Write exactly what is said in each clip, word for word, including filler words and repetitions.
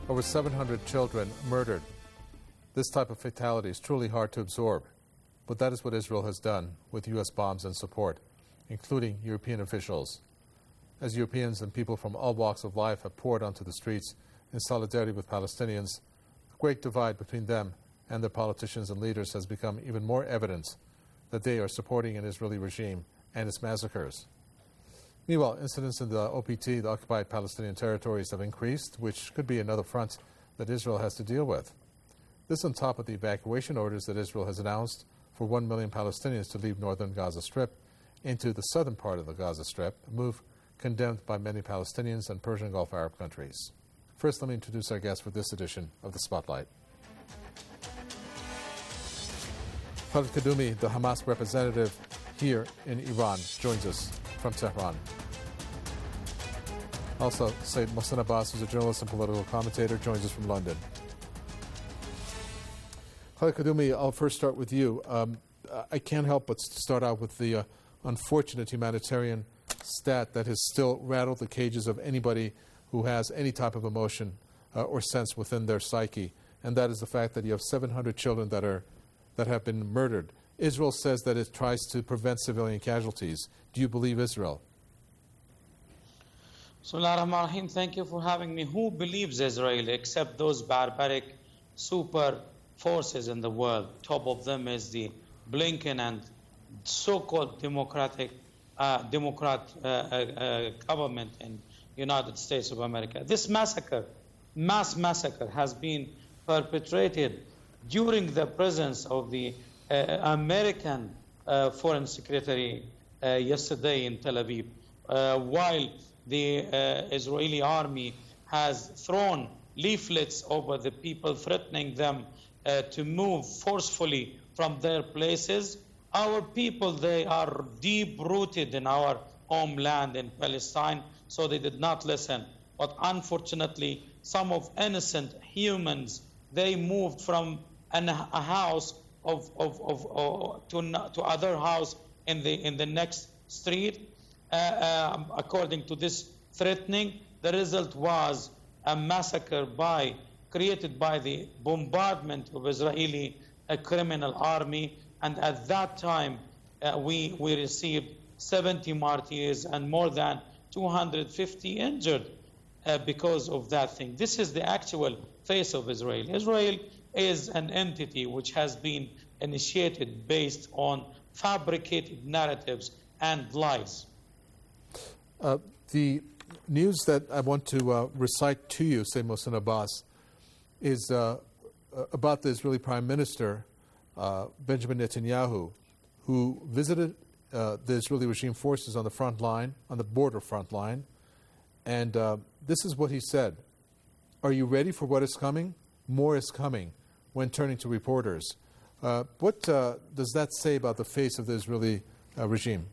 Over seven hundred children murdered. This type of fatality is truly hard to absorb, but that is what Israel has done with U S bombs and support, including European officials. As Europeans and people from all walks of life have poured onto the streets in solidarity with Palestinians, the great divide between them and their politicians and leaders has become even more evident that they are supporting an Israeli regime and its massacres. Meanwhile, incidents in the O P T, the occupied Palestinian territories, have increased, which could be another front that Israel has to deal with. This on top of the evacuation orders that Israel has announced for one million Palestinians to leave northern Gaza Strip into the southern part of the Gaza Strip, a move condemned by many Palestinians and Persian Gulf Arab countries. First, let me introduce our guest for this edition of The Spotlight. Khaled Kaddoumi, the Hamas representative here in Iran, joins us from Tehran. Also, Sayyid Mohsen Abbas, who's a journalist and political commentator, joins us from London. Khaled Kaddoumi, I'll first start with you. Um, I can't help but start out with the uh, unfortunate humanitarian stat that has still rattled the cages of anybody who has any type of emotion uh, or sense within their psyche, and that is the fact that you have seven hundred children that are that have been murdered. Israel says that it tries to prevent civilian casualties. Do you believe Israel? Bismillah ar-Rahman ar-Rahim. Thank you for having me. Who believes Israel except those barbaric super forces in the world? Top of them is the Blinken and so-called democratic uh, Democrat uh, uh, government in United States of America. This massacre, mass massacre, has been perpetrated during the presence of the uh, American uh, Foreign Secretary uh, yesterday in Tel Aviv, uh, while the uh, Israeli army has thrown leaflets over the people, threatening them uh, to move forcefully from their places. Our people, they are deep-rooted in our homeland in Palestine, so they did not listen. But unfortunately, some of innocent humans, they moved from an, a house of, of, of, of to, to other house in the in the next street. Uh, uh, according to this threatening, the result was a massacre by created by the bombardment of Israeli uh, criminal army. And at that time, uh, we we received seventy martyrs and more than two hundred fifty injured uh, because of that thing. This is the actual face of Israel. Israel is an entity which has been initiated based on fabricated narratives and lies. Uh, the news that I want to uh, recite to you, Sayyid Mohsen Abbas, is uh, about the Israeli Prime Minister, uh, Benjamin Netanyahu, who visited uh, the Israeli regime forces on the front line, on the border front line, and uh, this is what he said: "Are you ready for what is coming? More is coming," when turning to reporters. Uh, what uh, does that say about the face of the Israeli uh, regime?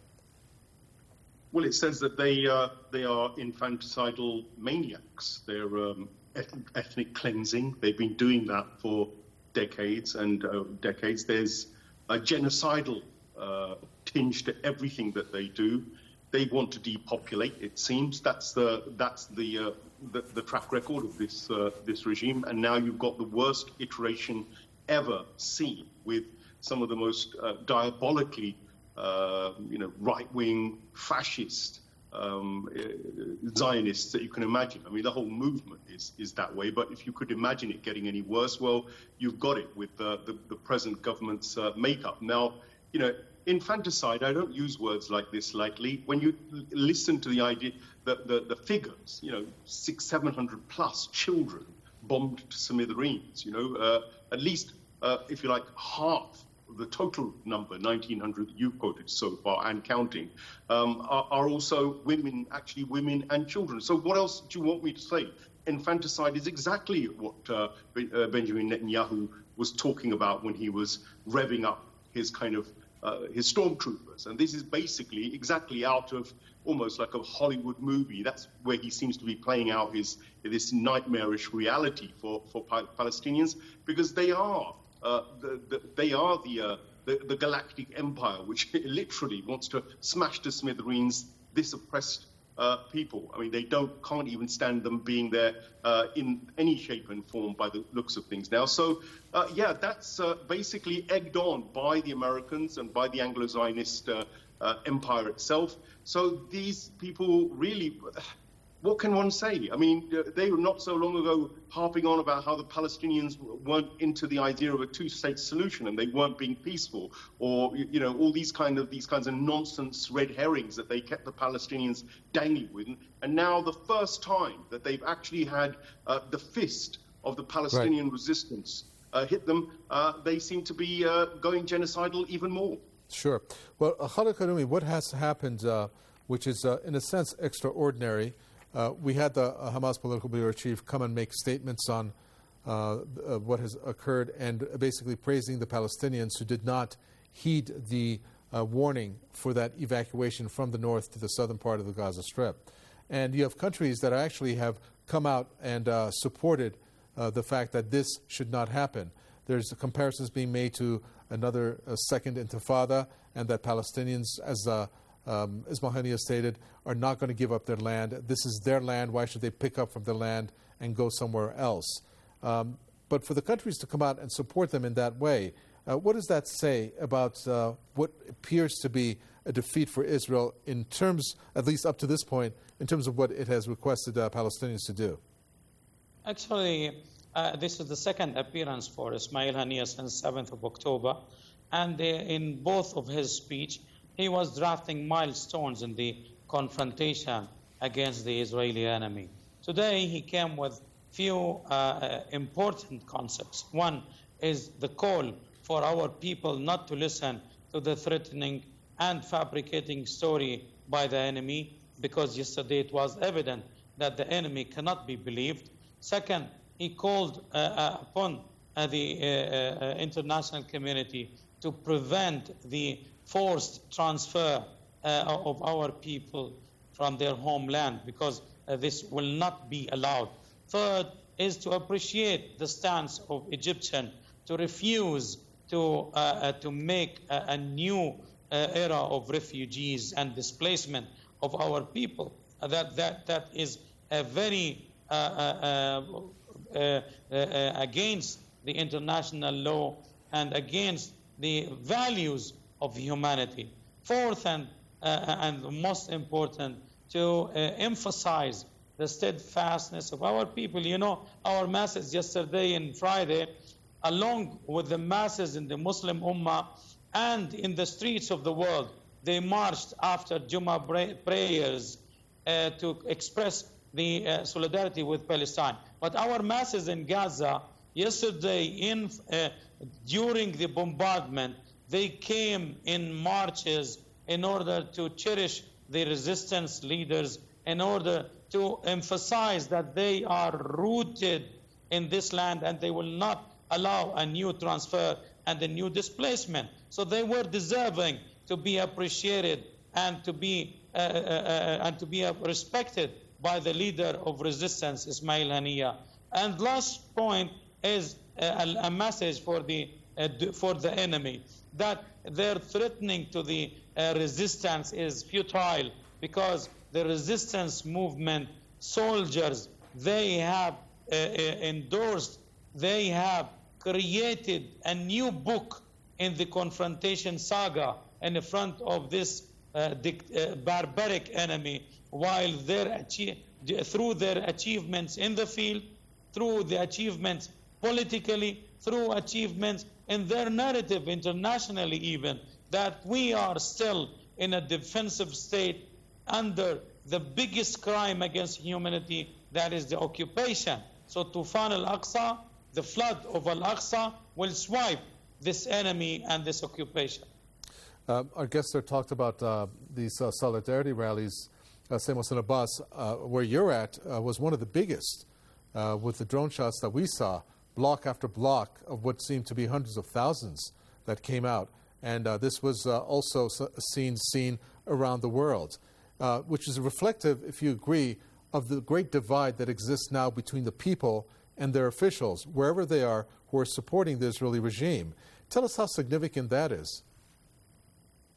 Well, it says that they uh, they are infanticidal maniacs. They're um, ethnic, ethnic cleansing. They've been doing that for decades and uh, decades. There's a genocidal uh, tinge to everything that they do. They want to depopulate. It seems that's the that's the uh, the, the track record of this uh, this regime. And now you've got the worst iteration ever seen, with some of the most uh, diabolically Uh, you know, right-wing fascist um, uh, Zionists that you can imagine. I mean, the whole movement is is that way. But if you could imagine it getting any worse, well, you've got it with uh, the the present government's uh, makeup. Now, you know, infanticide. I don't use words like this lightly. When you l- listen to the idea, the, the the figures, you know, six, seven hundred plus children bombed to smithereens. You know, uh, at least, uh, if you like, half the total number, nineteen hundred you've quoted so far and counting, um, are, are also women, actually women and children. So what else do you want me to say? Infanticide is exactly what uh, uh, Benjamin Netanyahu was talking about when he was revving up his kind of uh, his stormtroopers. And this is basically exactly out of almost like a Hollywood movie. That's where he seems to be playing out his this nightmarish reality for, for pa- Palestinians, because they are Uh, the, the, they are the, uh, the the galactic empire which literally wants to smash to smithereens this oppressed uh, people. I mean, they don't can't even stand them being there uh, in any shape and form by the looks of things now. So, uh, yeah, that's uh, basically egged on by the Americans and by the Anglo-Zionist uh, uh, empire itself. So these people really... What can one say? I mean, they were not so long ago harping on about how the Palestinians weren't into the idea of a two-state solution and they weren't being peaceful, or you know, all these kind of these kinds of nonsense red herrings that they kept the Palestinians dangling with. And now, the first time that they've actually had uh, the fist of the Palestinian right. resistance uh, hit them, uh, they seem to be uh, going genocidal even more. Sure. Well, uh, Khalid Kadumi, what has happened, uh, which is uh, in a sense extraordinary? Uh, we had the uh, Hamas political bureau chief come and make statements on uh, uh, what has occurred and basically praising the Palestinians who did not heed the uh, warning for that evacuation from the north to the southern part of the Gaza Strip. And you have countries that actually have come out and uh, supported uh, the fact that this should not happen. There's comparisons being made to another uh, second intifada, and that Palestinians, as uh, Um, Ismail Haniyeh stated, are not going to give up their land. This is their land. Why should they pick up from their land and go somewhere else? Um, but for the countries to come out and support them in that way, uh, what does that say about uh, what appears to be a defeat for Israel in terms, at least up to this point, in terms of what it has requested uh, Palestinians to do? Actually, uh, this is the second appearance for Ismail Haniyeh since seventh of October. And uh, in both of his speech, he was drafting milestones in the confrontation against the Israeli enemy. Today, he came with few uh, important concepts. One is the call for our people not to listen to the threatening and fabricating story by the enemy, because yesterday it was evident that the enemy cannot be believed. Second, he called uh, uh, upon uh, the uh, uh, international community to prevent the forced transfer uh, of our people from their homeland, because uh, this will not be allowed. Third is to appreciate the stance of Egyptian to refuse to uh, uh, to make a, a new uh, era of refugees and displacement of our people. Uh, that that that is a very uh, uh, uh, uh, uh, against the international law and against the values of humanity. Fourth, and uh, and most important, to uh, emphasize the steadfastness of our people. You know, our masses yesterday and Friday, along with the masses in the Muslim Ummah and in the streets of the world, they marched after Jummah prayers uh, to express the uh, solidarity with Palestine. But our masses in Gaza, yesterday, in uh, during the bombardment, they came in marches in order to cherish the resistance leaders, in order to emphasize that they are rooted in this land and they will not allow a new transfer and a new displacement. So they were deserving to be appreciated and to be uh, uh, uh, and to be uh, respected by the leader of resistance, Ismail Haniyeh. And last point is a, a message for the uh, for the enemy, that their threatening to the uh, resistance is futile, because the resistance movement soldiers, they have uh, uh, endorsed, they have created a new book in the confrontation saga in front of this uh, uh, barbaric enemy, while their achieve, through their achievements in the field, through the achievements politically, through achievements in their narrative internationally even, that we are still in a defensive state under the biggest crime against humanity, that is the occupation. So Tufan al-Aqsa, the flood of al-Aqsa, will swipe this enemy and this occupation. Uh, our guest there talked about uh, these uh, solidarity rallies. Uh, Sayyid Mohsen Abbas, uh, where you're at, uh, was one of the biggest uh, with the drone shots that we saw, block after block of what seemed to be hundreds of thousands that came out. And uh, this was uh, also seen, seen around the world, uh, which is reflective, if you agree, of the great divide that exists now between the people and their officials, wherever they are, who are supporting the Israeli regime. Tell us how significant that is.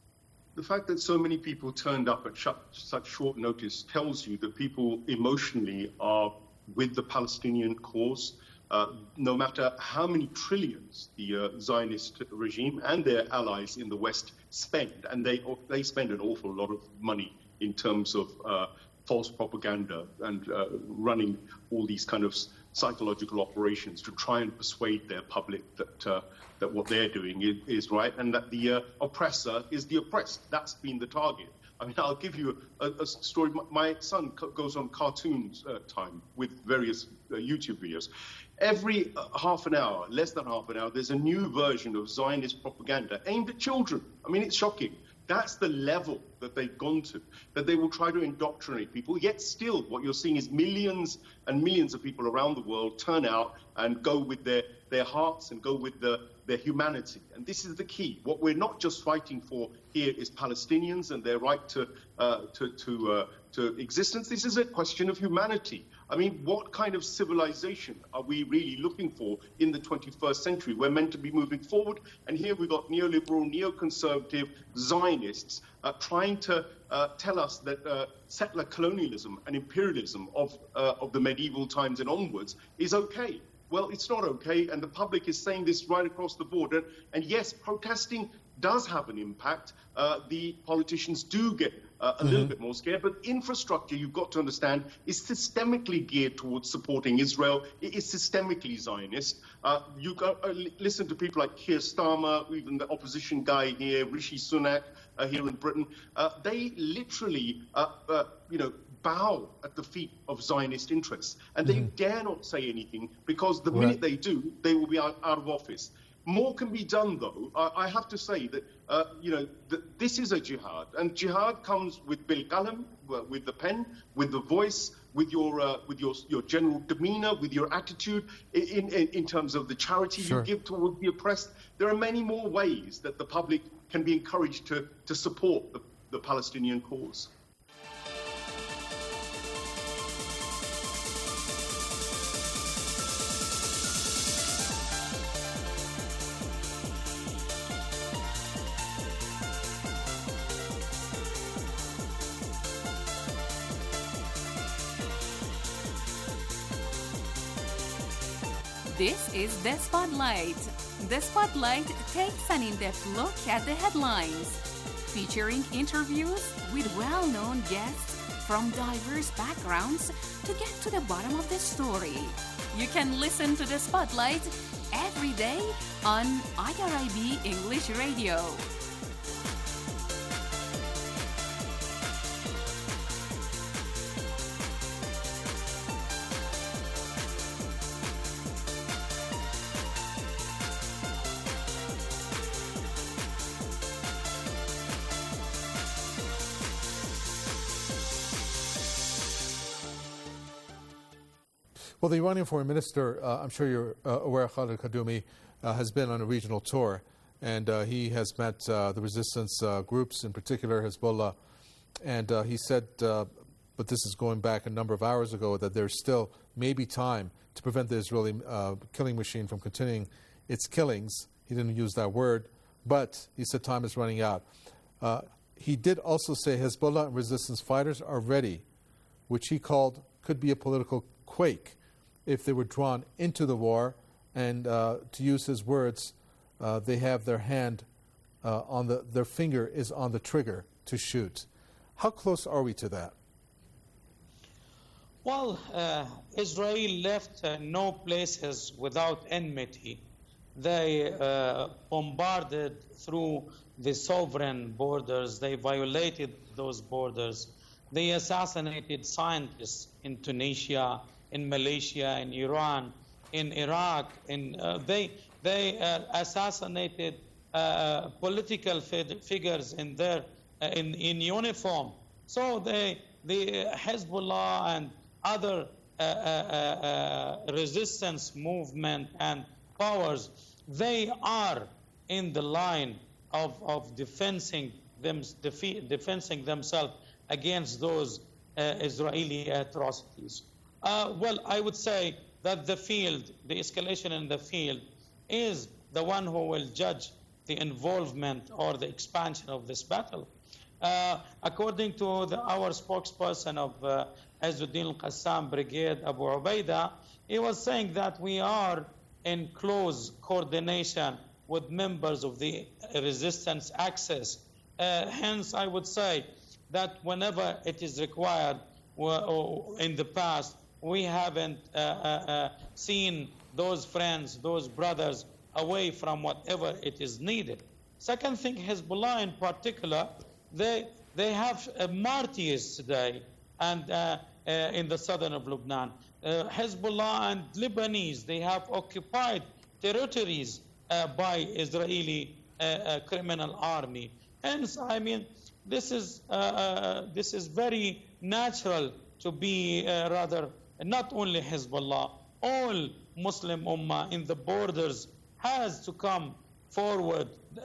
the fact that so many people turned up at sh- such short notice tells you that people emotionally are with the Palestinian cause. Uh, no matter how many trillions the uh, Zionist regime and their allies in the West spend, and they they spend an awful lot of money in terms of uh, false propaganda and uh, running all these kind of psychological operations to try and persuade their public that uh, that what they're doing is, is right, and that the uh, oppressor is the oppressed. That's been the target. I mean, I'll give you a, a story. My son goes on cartoons uh, time with various uh, YouTube videos. Every uh, half an hour, less than half an hour, there's a new version of Zionist propaganda aimed at children. I mean, it's shocking. That's the level that they've gone to, that they will try to indoctrinate people. Yet still, what you're seeing is millions and millions of people around the world turn out and go with their, their hearts and go with the, their humanity. And this is the key. What we're not just fighting for here is Palestinians and their right to, uh, to, to, uh, to existence. This is a question of humanity. I mean, what kind of civilization are we really looking for in the twenty-first century? We're meant to be moving forward, and here we've got neoliberal, neoconservative Zionists uh, trying to uh, tell us that uh, settler colonialism and imperialism of, uh, of the medieval times and onwards is okay. Well, it's not okay, and the public is saying this right across the board. And, and yes, protesting does have an impact. Uh, the politicians do get uh, a mm-hmm. little bit more scared, but infrastructure, you've got to understand, is systemically geared towards supporting Israel. It is systemically Zionist. Uh, you go, uh, listen to people like Keir Starmer, even the opposition guy here, Rishi Sunak uh, here in Britain. Uh, they literally, uh, uh, you know, bow at the feet of Zionist interests, and they mm-hmm. dare not say anything, because the right. minute they do, they will be out, out of office. More can be done, though. I, I have to say that, uh, you know, that this is a jihad, and jihad comes with bil qalam, with the pen, with the voice, with your uh, with your your general demeanor, with your attitude in in, in terms of the charity sure. you give towards the oppressed. There are many more ways that the public can be encouraged to to support the, the Palestinian cause. This is The Spotlight. The Spotlight takes an in-depth look at the headlines, featuring interviews with well-known guests from diverse backgrounds to get to the bottom of the story. You can listen to The Spotlight every day on I R I B English Radio. Well, the Iranian Foreign Minister, uh, I'm sure you're uh, aware, Khalid Kadumi, uh, has been on a regional tour, and uh, he has met uh, the resistance uh, groups, in particular Hezbollah, and uh, he said, uh, but this is going back a number of hours ago, that there's still maybe time to prevent the Israeli uh, killing machine from continuing its killings. He didn't use that word, but he said time is running out. Uh, he did also say Hezbollah and resistance fighters are ready, which he called could be a political quake if they were drawn into the war, and uh, to use his words, uh, they have their hand uh, on the, their finger is on the trigger to shoot. How close are we to that? Well, uh, Israel left uh, no places without enmity. They uh, bombarded through the sovereign borders. They violated those borders. They assassinated scientists in Tunisia, in Malaysia, in Iran, in Iraq. In, uh, they they uh, assassinated uh, political fig- figures in their uh, in in uniform. So they the Hezbollah and other uh, uh, uh, resistance movement and powers, they are in the line of of defending them defe- defending themselves against those uh, Israeli atrocities. Uh, well, I would say that the field, the escalation in the field, is the one who will judge the involvement or the expansion of this battle. Uh, according to the, our spokesperson of uh, Izzuddin al-Qassam Brigade, Abu Ubaidah, he was saying that we are in close coordination with members of the resistance axis. Uh, hence, I would say that whenever it is required, or in the past, we haven't uh, uh, seen those friends, those brothers, away from whatever it is needed. Second thing, Hezbollah in particular, they they have uh, martyrs today, and uh, uh, in the southern of Lebanon, uh, Hezbollah and Lebanese, they have occupied territories uh, by Israeli uh, uh, criminal army. Hence, I mean, this is uh, uh, this is very natural to be uh, rather not only Hezbollah, all Muslim Ummah in the borders has to come forward.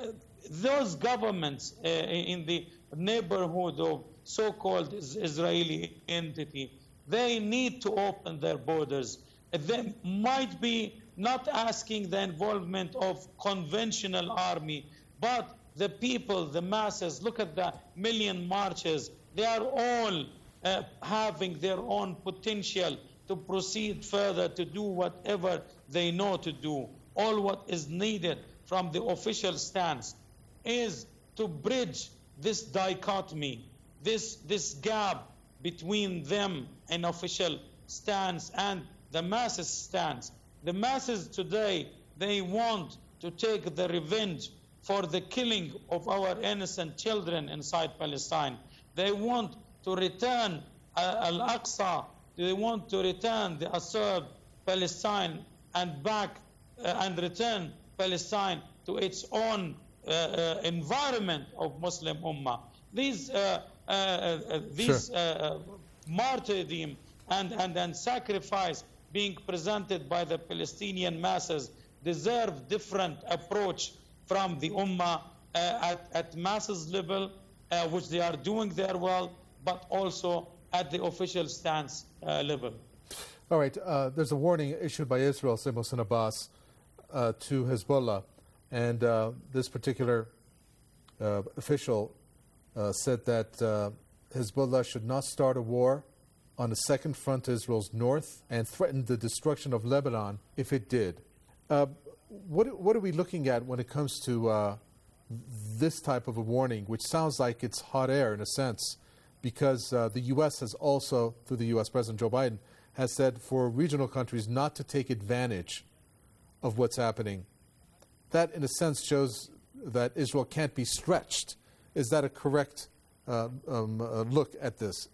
Those governments uh, in the neighborhood of so-called Israeli entity, they need to open their borders. They might be not asking the involvement of conventional army, but the people, the masses, look at the million marches, they are all uh, having their own potential to proceed further, to do whatever they know to do. All what is needed from the official stance is to bridge this dichotomy, this, this gap between them, an official stance, and the masses' stance. The masses today, they want to take the revenge for the killing of our innocent children inside Palestine. They want to return uh, Al-Aqsa. They want to return the usurped Palestine and back uh, and return Palestine to its own uh, uh, environment of Muslim Ummah. These uh, uh, uh, these Sure. uh, martyrdom and, and, and sacrifice being presented by the Palestinian masses deserve different approach from the Ummah uh, at, at masses level, uh, which they are doing there well, but also at the official stance uh, level. All right, uh, there's a warning issued by Israel, Sayyid Mohsen Abbas, uh, to Hezbollah, and uh, this particular uh, official uh, said that uh, Hezbollah should not start a war on the second front to Israel's north and threatened the destruction of Lebanon if it did. Uh, what, what are we looking at when it comes to uh, this type of a warning, which sounds like it's hot air in a sense, because uh, the U S has also, through the U S President Joe Biden, has said for regional countries not to take advantage of what's happening. That, in a sense, shows that Israel can't be stretched. Is that a correct uh, um, uh, look at this?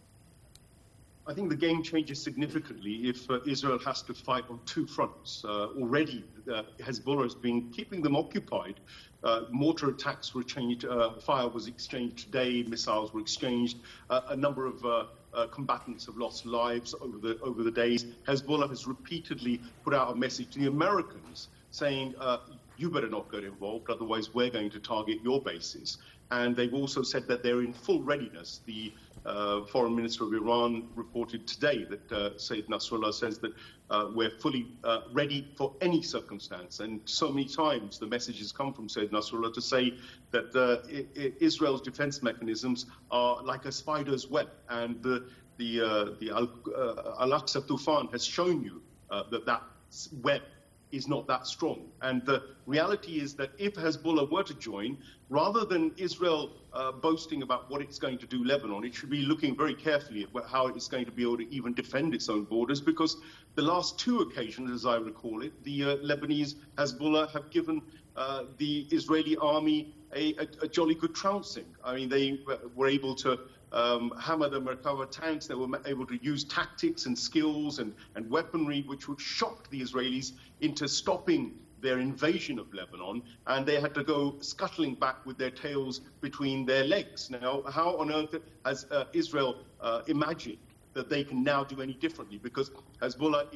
I think the game changes significantly if uh, Israel has to fight on two fronts. Uh, already, uh, Hezbollah has been keeping them occupied. Uh, mortar attacks were changed, uh, fire was exchanged today, missiles were exchanged. Uh, a number of uh, uh, combatants have lost lives over the over the days. Hezbollah has repeatedly put out a message to the Americans saying, uh, you better not get involved, otherwise we're going to target your bases. And they've also said that they're in full readiness. The uh, foreign minister of Iran reported today that uh, Sayyid Nasrallah says that uh, we're fully uh, ready for any circumstance. And so many times the message has come from Sayyid Nasrallah to say that uh, I- I- Israel's defense mechanisms are like a spider's web. And the, the, uh, the Al- uh, Al-Aqsa Tufan has shown you uh, that that web is not that strong. And the reality is that if Hezbollah were to join, rather than Israel uh, boasting about what it's going to do Lebanon, it should be looking very carefully at how it's going to be able to even defend its own borders, because the last two occasions, as I recall it, the uh, Lebanese Hezbollah have given uh, the Israeli army a, a, a jolly good trouncing. I mean, they were able to Um, hammer the Merkava tanks. They were able to use tactics and skills and, and weaponry which would shock the Israelis into stopping their invasion of Lebanon, and they had to go scuttling back with their tails between their legs. Now, how on earth has uh, Israel uh, imagined that they can now do any differently? Because Hezbollah is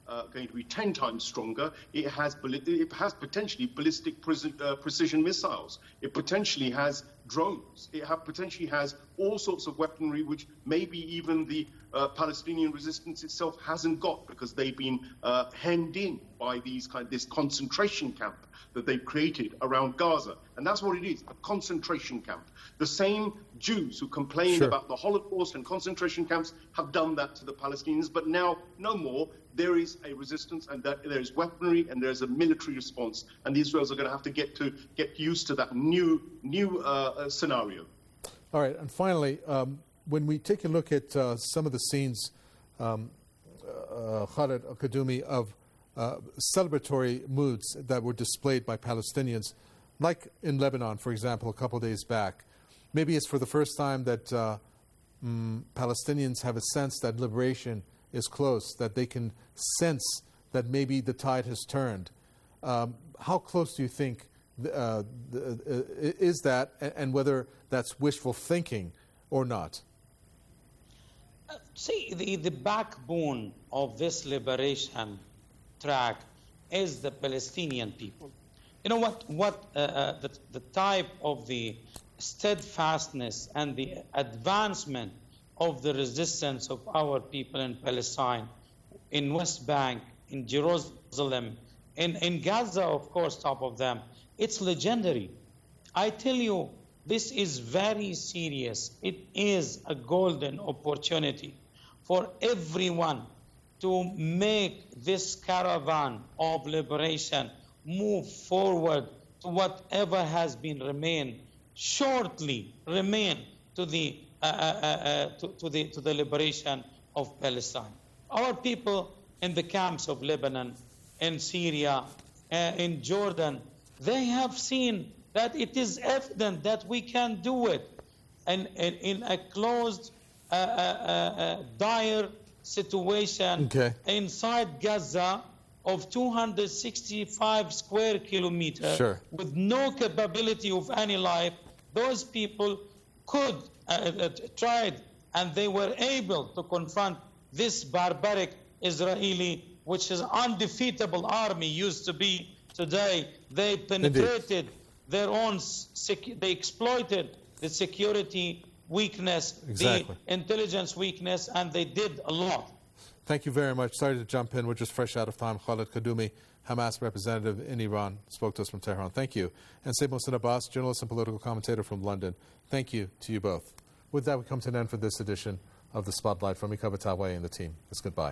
uh, going to be ten times stronger. It has it has potentially ballistic pre- uh, precision missiles. It potentially has drones. It have, potentially has all sorts of weaponry, which maybe even the uh, Palestinian resistance itself hasn't got, because they've been uh, hemmed in by these kind this concentration camp that they've created around Gaza. And that's what it is, a concentration camp. The same Jews who complained Sure. about the Holocaust and concentration camps have done that to the Palestinians, but now no more. There is a resistance, and that there is weaponry, and there's a military response, and the Israelis are going to have to get to get used to that new new uh, scenario. All right, and finally, um, when we take a look at uh, some of the scenes, um, uh, Khaled Al-Kadumi, of uh, celebratory moods that were displayed by Palestinians, like in Lebanon, for example, a couple of days back, maybe it's for the first time that uh, mm, Palestinians have a sense that liberation is close, that they can sense that maybe the tide has turned. Um, how close do you think uh, the, uh, is that, and whether that's wishful thinking or not? Uh, see, the, the backbone of this liberation track is the Palestinian people. You know what? What uh, uh, the, the type of the steadfastness and the advancement of the resistance of our people in Palestine, in West Bank, in Jerusalem, in, in Gaza, of course, top of them, it's legendary. I tell you, this is very serious. It is a golden opportunity for everyone to make this caravan of liberation move forward to whatever has been remain, shortly remain to the uh, uh, uh, to, to the to the liberation of Palestine. Our people in the camps of Lebanon, in Syria, uh, in Jordan, they have seen that it is evident that we can do it, and, and in a closed, uh, uh, uh, dire situation Okay. inside Gaza of two hundred sixty-five square kilometers, Sure. with no capability of any life. Those people could uh, uh, tried, and they were able to confront this barbaric Israeli, which is undefeatable army used to be. Today they penetrated Indeed. their own sec- they exploited the security weakness, Exactly. the intelligence weakness, and they did a lot. Thank you very much. Sorry to jump in. We're just fresh out of time. Khaled Kadumi, Hamas representative in Iran, spoke to us from Tehran. Thank you. And Sayyid Mohsin Abbas, journalist and political commentator from London. Thank you to you both. With that, we come to an end for this edition of The Spotlight. From Mika Bataway and the team, it's goodbye.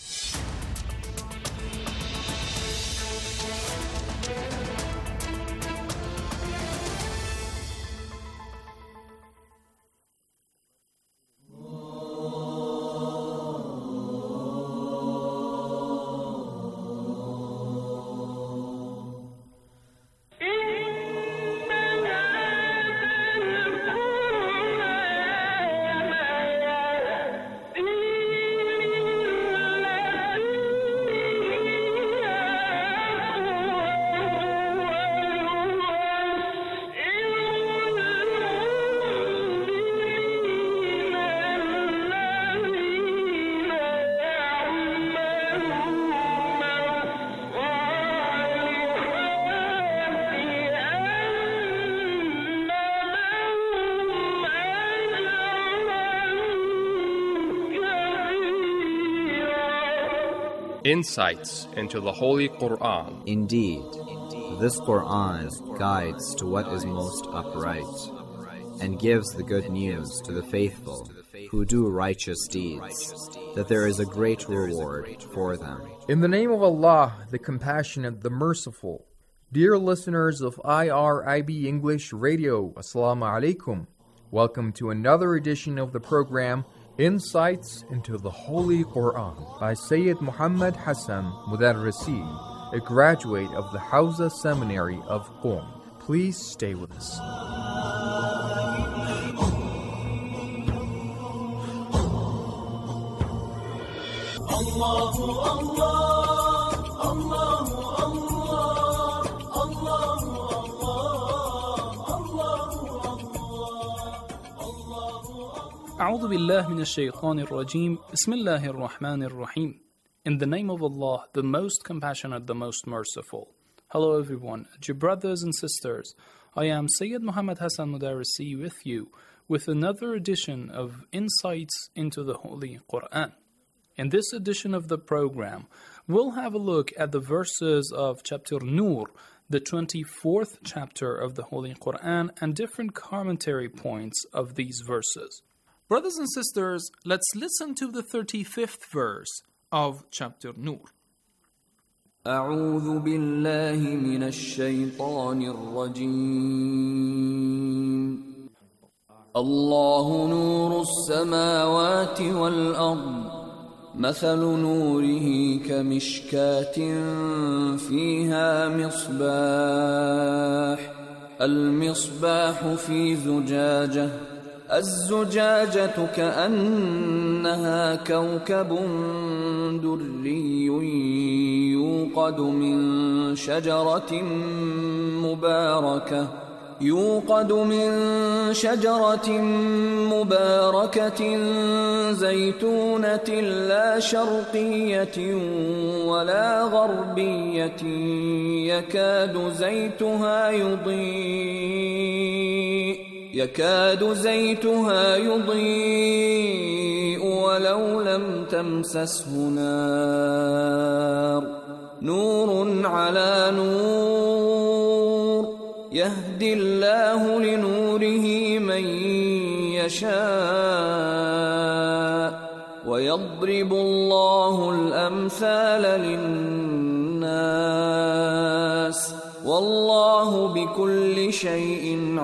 Insights into the Holy Quran. Indeed, this Quran guides to what is most upright, and gives the good news to the faithful who do righteous deeds, that there is a great reward for them. In the name of Allah, the Compassionate, the Merciful. Dear listeners of I R I B English Radio, Assalamu alaikum. Welcome to another edition of the program Insights into the Holy Quran by Sayyid Muhammad Hassan Mudarrisi, a graduate of the Hawza Seminary of Qom. Please stay with us. Allahu Allah, Allahu Allah, Allahu أعوذ بالله من الشيطان الرجيم بسم الله الرحمن الرحيم In the name of Allah, the most compassionate, the most merciful. Hello everyone, dear brothers and sisters. I am Sayyid Muhammad Hassan Mudarisi with you with another edition of Insights into the Holy Quran. In this edition of the program, we'll have a look at the verses of chapter Nur, the twenty-fourth chapter of the Holy Quran, and different commentary points of these verses. Brothers and sisters, let's listen to the thirty-fifth verse of chapter Nur. أعوذ بالله من الشيطان الرجيم الله نور السماوات والأرض مثل نوره كمشكاة فيها مصباح المصباح في زجاجة الزجاجة كأنها كوكب دري يوقد من شجرة مباركة يوقد من شجرة مباركة زيتونة لا شرقية ولا غربية يكاد زيتها يضيء يكاد زيتها يضيء ولو لم تمسسه نار نور على نور يهدي الله لنوره من يشاء ويضرب الله الأمثال للناس والله بكل شيء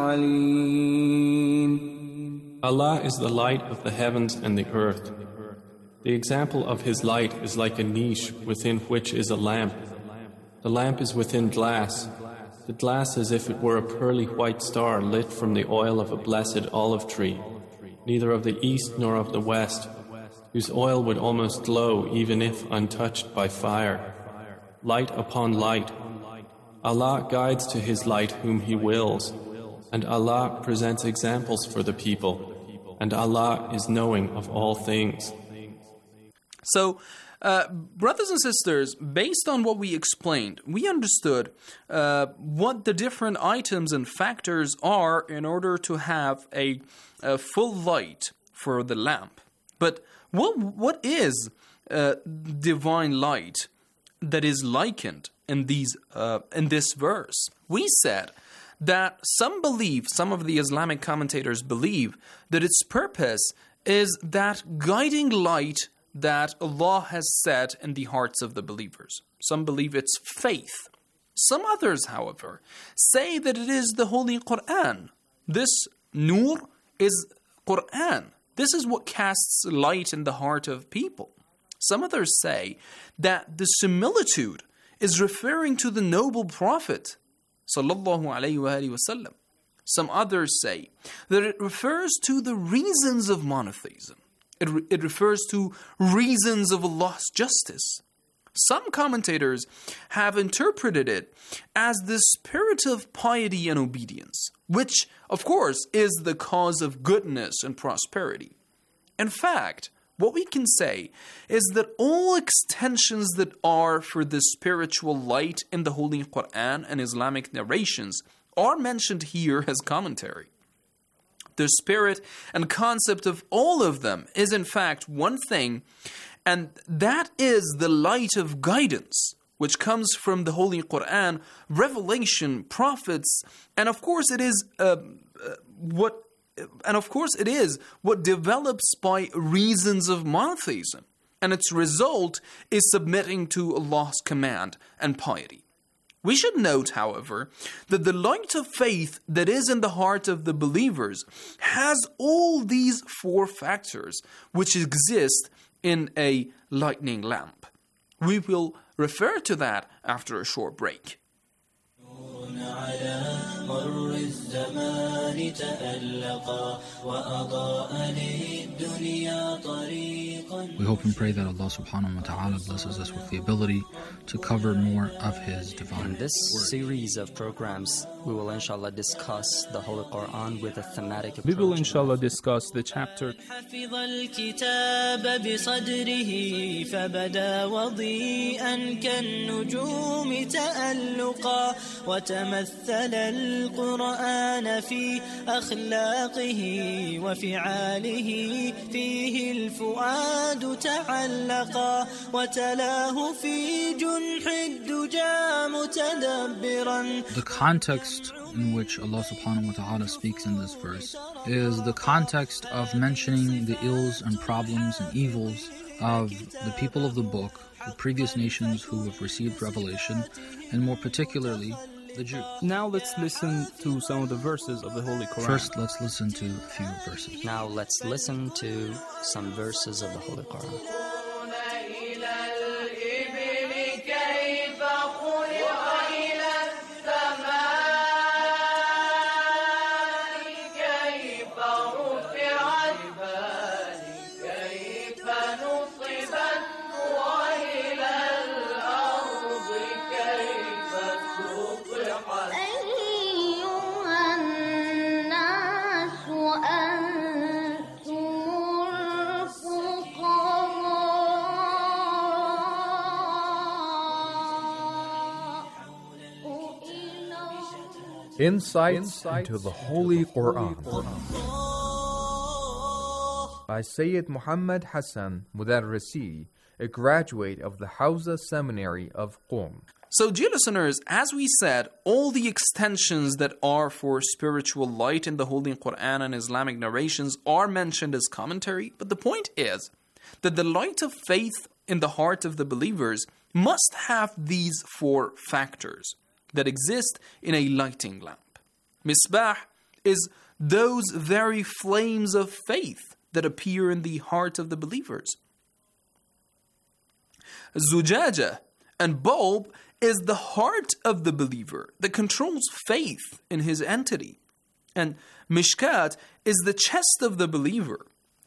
عليم. Allah is the light of the heavens and the earth. The example of His light is like a niche within which is a lamp. The lamp is within glass. The glass as if it were a pearly white star lit from the oil of a blessed olive tree, neither of the east nor of the west, whose oil would almost glow even if untouched by fire. Light upon light. Allah guides to His light whom He wills, and Allah presents examples for the people, and Allah is knowing of all things. So, uh, brothers and sisters, based on what we explained, we understood uh, what the different items and factors are in order to have a, a full light for the lamp. But what what is uh, divine light that is likened in these uh, in this verse? We said that some believe, some of the Islamic commentators believe, that its purpose is that guiding light that Allah has set in the hearts of the believers. Some believe it's faith. Some others, however, say that it is the Holy Quran. This nur is Quran. This is what casts light in the heart of people. Some others say that the similitude is referring to the noble Prophet sallallahu alayhi wa alihi wasallam. Some others say that it refers to the reasons of monotheism. It, re- it refers to reasons of Allah's justice. Some commentators have interpreted it as the spirit of piety and obedience, which, of course, is the cause of goodness and prosperity. In fact, what we can say is that all extensions that are for the spiritual light in the Holy Quran and Islamic narrations are mentioned here as commentary. The spirit and concept of all of them is in fact one thing, and that is the light of guidance, which comes from the Holy Quran, revelation, prophets, and of course it is uh, uh, what And of course it is what develops by reasons of monotheism, and its result is submitting to Allah's command and piety. We should note, however, that the light of faith that is in the heart of the believers has all these four factors which exist in a lightning lamp. We will refer to that after a short break. الأنوار تألقا وأضاء للدنيا طريقا. We hope and pray that Allah subhanahu wa ta'ala blesses us with the ability to cover more of His divine In this word. series of programs, we will inshallah discuss the Holy Quran with a thematic approach. We will inshallah discuss the chapter. حفظ الكتاب بصدره فبدا وضيئا كالنجوم تألقا وتمثل القرآن في أخلاقه وفعاله فيه الفؤاد تعلقا وتلاه في جنح الدجى متدبرا. The context in which Allah subhanahu wa ta'ala speaks in this verse is the context of mentioning the ills and problems and evils of the people of the book, the previous nations who have received revelation, and more particularly the Jews. Now let's listen to some of the verses of the Holy Quran. First, let's listen to a few verses. Now let's listen to some verses of the Holy Quran. Insights into the Holy Quran by Sayyid Muhammad Hassan Mudarrisi, a graduate of the Hawza Seminary of Qom. So, dear listeners, as we said, all the extensions that are for spiritual light in the Holy Quran and Islamic narrations are mentioned as commentary, but the point is that the light of faith in the heart of the believers must have these four factors that exist in a lighting lamp. Misbah is those very flames of faith that appear in the heart of the believers. Zujaja and bulb is the heart of the believer that controls faith in his entity. And Mishkat is the chest of the believer.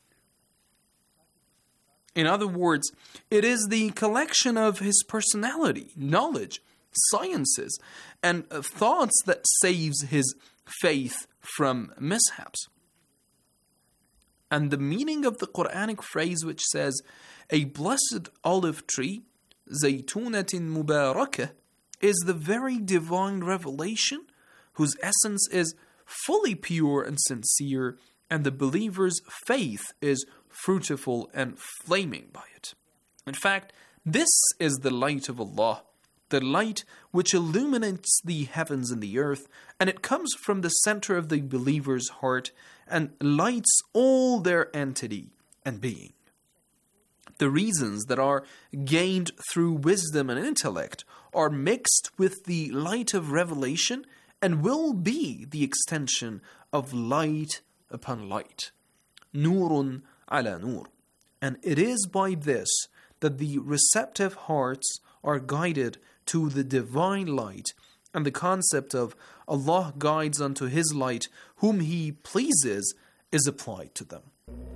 In other words, it is the collection of his personality, knowledge, sciences, and thoughts that saves his faith from mishaps. And the meaning of the Quranic phrase which says, a blessed olive tree, zaytunatin mubarakah, is the very divine revelation whose essence is fully pure and sincere, and the believer's faith is fruitful and flaming by it. In fact, this is the light of Allah, the light which illuminates the heavens and the earth, and it comes from the center of the believer's heart and lights all their entity and being. The reasons that are gained through wisdom and intellect are mixed with the light of revelation and will be the extension of light upon light. Nurun ala nur. And it is by this that the receptive hearts are guided to the divine light, and the concept of Allah guides unto His light whom He pleases is applied to them.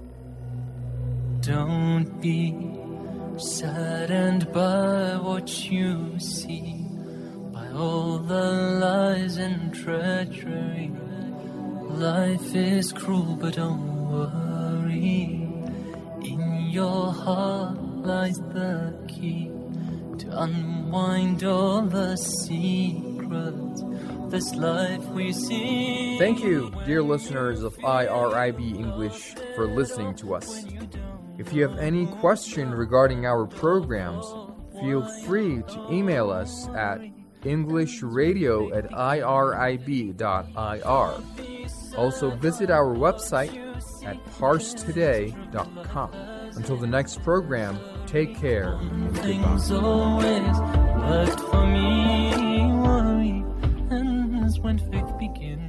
Don't be saddened by what you see, by all the lies and treachery. Life is cruel, but don't worry. In your heart lies the key to unwind all the secrets of this life we see. Thank you, dear listeners of I R I B English, for listening to us. If you have any question regarding our programs, feel free to email us at englishradio at irib dot I R. Also visit our website at parse today dot com. Until the next program, take care and Things goodbye. always worked for me. Worry ends when faith begins.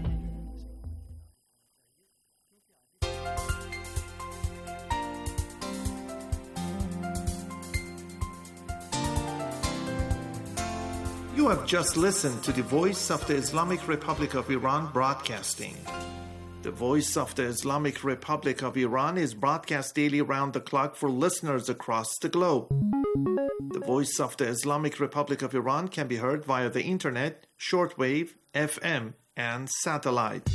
You have just listened to the Voice of the Islamic Republic of Iran broadcasting. The Voice of the Islamic Republic of Iran is broadcast daily round the clock for listeners across the globe. The Voice of the Islamic Republic of Iran can be heard via the internet, shortwave, F M, and satellite.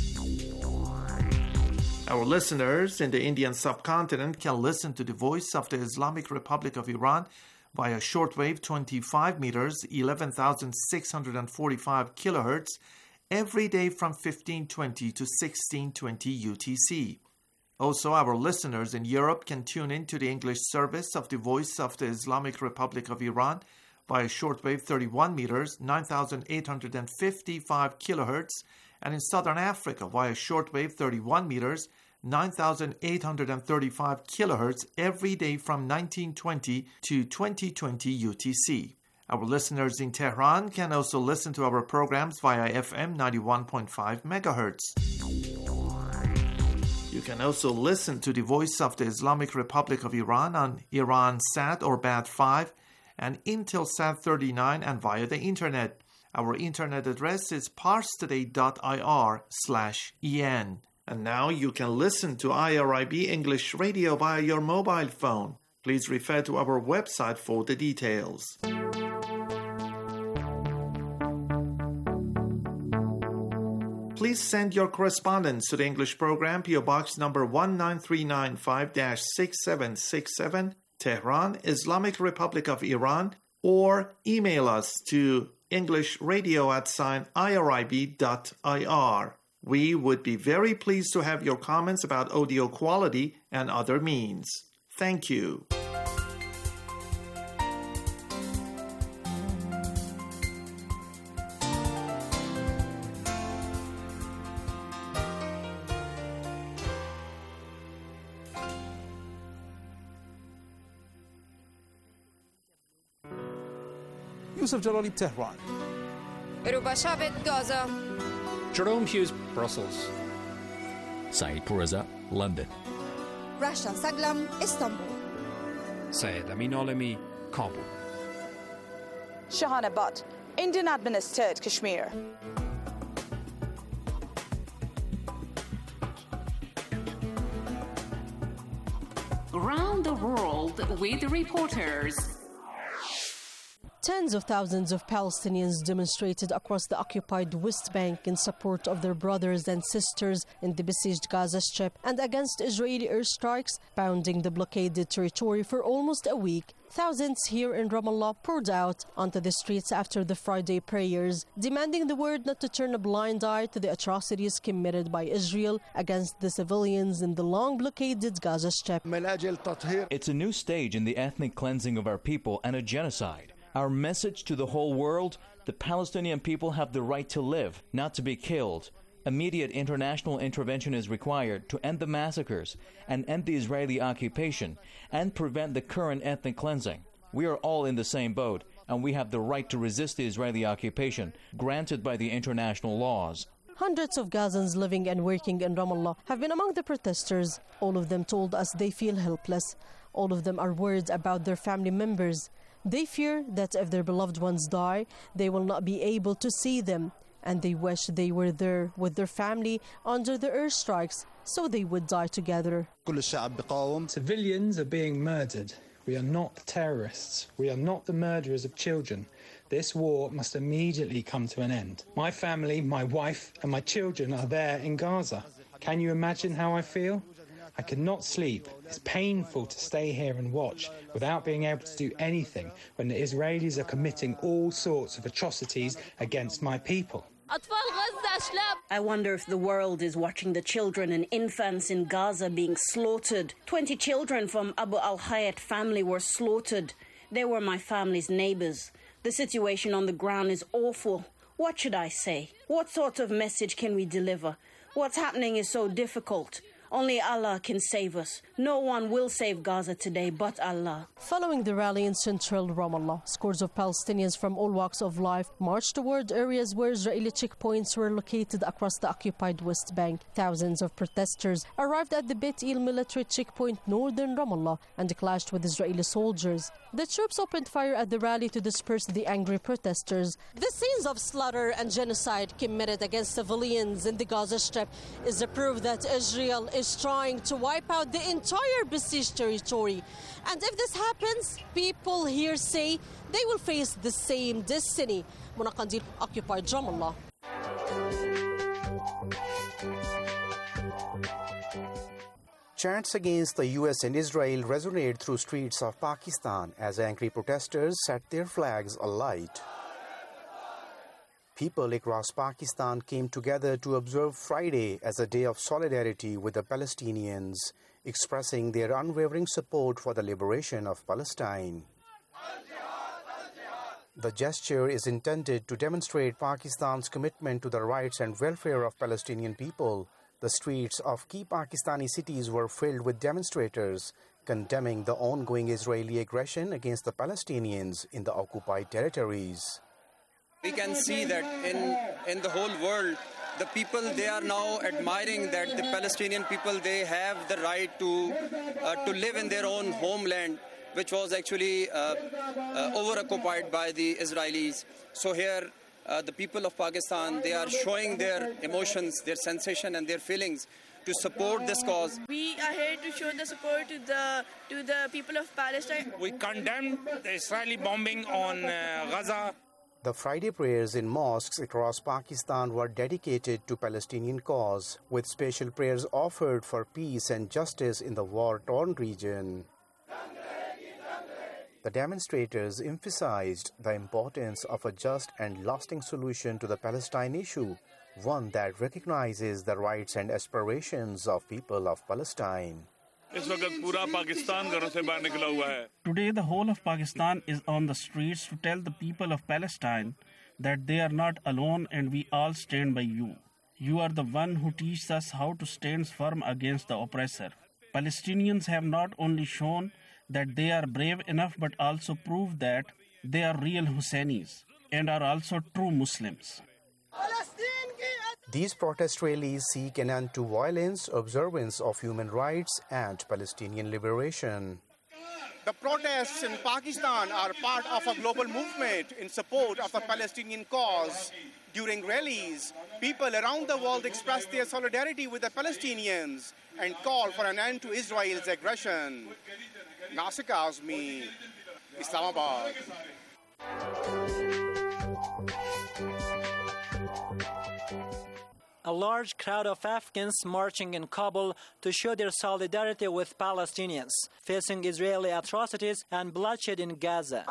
Our listeners in the Indian subcontinent can listen to the Voice of the Islamic Republic of Iran via shortwave twenty-five meters, eleven thousand six hundred forty-five kilohertz, every day from fifteen twenty to sixteen twenty U T C. Also, our listeners in Europe can tune in to the English service of the Voice of the Islamic Republic of Iran via shortwave thirty-one meters, nine thousand eight hundred fifty-five kilohertz, and in Southern Africa via shortwave thirty-one meters, nine thousand eight hundred thirty-five kilohertz every day from nineteen twenty to twenty twenty U T C. Our listeners in Tehran can also listen to our programs via F M ninety-one point five megahertz. You can also listen to the Voice of the Islamic Republic of Iran on Iransat or B A T five and Intelsat thirty-nine and via the internet. Our internet address is parstoday.ir slash en. And now you can listen to I R I B English Radio via your mobile phone. Please refer to our website for the details. Please send your correspondence to the English program, P O Box number one nine three nine five dash six seven six seven, Tehran, Islamic Republic of Iran, or email us to englishradio at sign irib dot ir. We would be very pleased to have your comments about audio quality and other means. Thank you. Yusuf Jalali, Tehran. Rubashavit, Gaza. Jerome Hughes, Brussels. Saeed Pourreza, London. Rasha Saglam, Istanbul. Syed Amin Alami, Kabul. Shahana Butt, Indian administered Kashmir. Around the world with reporters. Tens of thousands of Palestinians demonstrated across the occupied West Bank in support of their brothers and sisters in the besieged Gaza Strip and against Israeli airstrikes pounding the blockaded territory for almost a week. Thousands here in Ramallah poured out onto the streets after the Friday prayers, demanding the word not to turn a blind eye to the atrocities committed by Israel against the civilians in the long blockaded Gaza Strip. It's a new stage in the ethnic cleansing of our people and a genocide. Our message to the whole world: the Palestinian people have the right to live, not to be killed. Immediate international intervention is required to end the massacres and end the Israeli occupation and prevent the current ethnic cleansing. We are all in the same boat, and we have the right to resist the Israeli occupation granted by the international laws. Hundreds of Gazans living and working in Ramallah have been among the protesters. All of them told us they feel helpless. All of them are worried about their family members. They fear that if their beloved ones die, they will not be able to see them, and they wish they were there with their family under the airstrikes, so they would die together. Civilians are being murdered. We are not terrorists. We are not the murderers of children. This war must immediately come to an end. My family, my wife, and my children are there in Gaza. Can you imagine how I feel? I cannot sleep. It's painful to stay here and watch without being able to do anything when the Israelis are committing all sorts of atrocities against my people. I wonder if the world is watching the children and infants in Gaza being slaughtered. Twenty children from Abu al-Hayat family were slaughtered. They were my family's neighbors. The situation on the ground is awful. What should I say? What sort of message can we deliver? What's happening is so difficult. Only Allah can save us. No one will save Gaza today but Allah. Following the rally in central Ramallah, scores of Palestinians from all walks of life marched toward areas where Israeli checkpoints were located across the occupied West Bank. Thousands of protesters arrived at the Beit El military checkpoint northern Ramallah and clashed with Israeli soldiers. The troops opened fire at the rally to disperse the angry protesters. The scenes scenes of slaughter and genocide committed against civilians in the Gaza Strip is a proof that Israel is trying to wipe out the entire besieged territory. And if this happens, people here say they will face the same destiny. Mona Qandil, Occupied Ramallah. Chants against the U S and Israel resonated through streets of Pakistan as angry protesters set their flags alight. People across Pakistan came together to observe Friday as a day of solidarity with the Palestinians, expressing their unwavering support for the liberation of Palestine. The gesture is intended to demonstrate Pakistan's commitment to the rights and welfare of Palestinian people. The streets of key Pakistani cities were filled with demonstrators condemning the ongoing Israeli aggression against the Palestinians in the occupied territories. We can see that in, in the whole world, the people, they are now admiring that the Palestinian people, they have the right to, uh, to live in their own homeland, which was actually uh, uh, over-occupied by the Israelis. So here, Uh, the people of Pakistan, they are showing their emotions, their sensation and their feelings to support this cause. We are here to show the support to the to the people of Palestine. We condemn the Israeli bombing on uh, Gaza. The Friday prayers in mosques across Pakistan were dedicated to Palestinian cause, with special prayers offered for peace and justice in the war-torn region. The demonstrators emphasized the importance of a just and lasting solution to the Palestine issue, one that recognizes the rights and aspirations of people of Palestine. Today, the whole of Pakistan is on the streets to tell the people of Palestine that they are not alone and we all stand by you. You are the one who teaches us how to stand firm against the oppressor. Palestinians have not only shown that they are brave enough but also prove that they are real Husseinis and are also true Muslims. These protest rallies seek an end to violence, observance of human rights, and Palestinian liberation. The protests in Pakistan are part of a global movement in support of the Palestinian cause. During rallies, people around the world express their solidarity with the Palestinians and call for an end to Israel's aggression. Nasir Kazmi, Islamabad. A large crowd of Afghans marching in Kabul to show their solidarity with Palestinians facing Israeli atrocities and bloodshed in Gaza.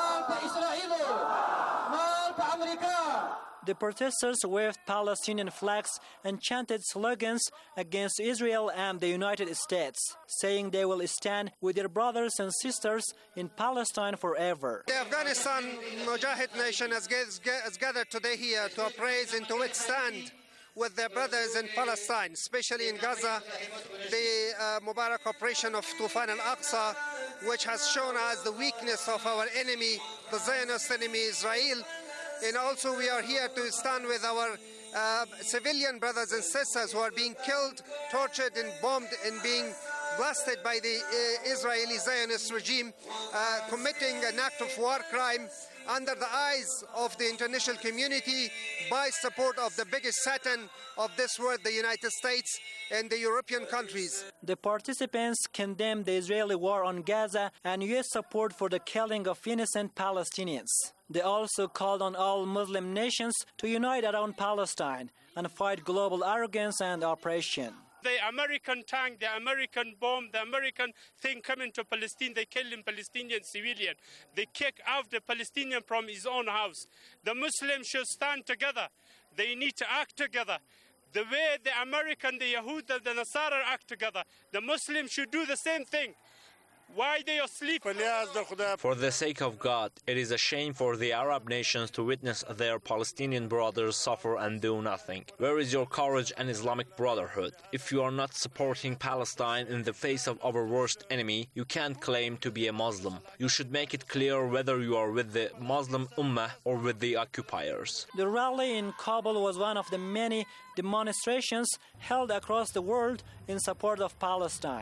The protesters waved Palestinian flags and chanted slogans against Israel and the United States, saying they will stand with their brothers and sisters in Palestine forever. The Afghanistan Mujahid nation has gathered today here to appraise and to withstand with their brothers in Palestine, especially in Gaza, the uh, Mubarak operation of Tufan al-Aqsa, which has shown us the weakness of our enemy, the Zionist enemy Israel. And also we are here to stand with our uh, civilian brothers and sisters who are being killed, tortured and bombed and being blasted by the uh, Israeli Zionist regime, uh, committing an act of war crime under the eyes of the international community by support of the biggest Satan of this world, the United States and the European countries. The participants condemned the Israeli war on Gaza and U S support for the killing of innocent Palestinians. They also called on all Muslim nations to unite around Palestine and fight global arrogance and oppression. The American tank, the American bomb, the American thing coming to Palestine, they kill a Palestinian civilian. They kick out the Palestinian from his own house. The Muslims should stand together. They need to act together. The way the American, the Yahud, and the Nasara act together, the Muslims should do the same thing. Why they asleep? For the sake of God, it is a shame for the Arab nations to witness their Palestinian brothers suffer and do nothing. Where is your courage and Islamic brotherhood? If you are not supporting Palestine in the face of our worst enemy, you can't claim to be a Muslim. You should make it clear whether you are with the Muslim Ummah or with the occupiers. The rally in Kabul was one of the many demonstrations held across the world in support of Palestine.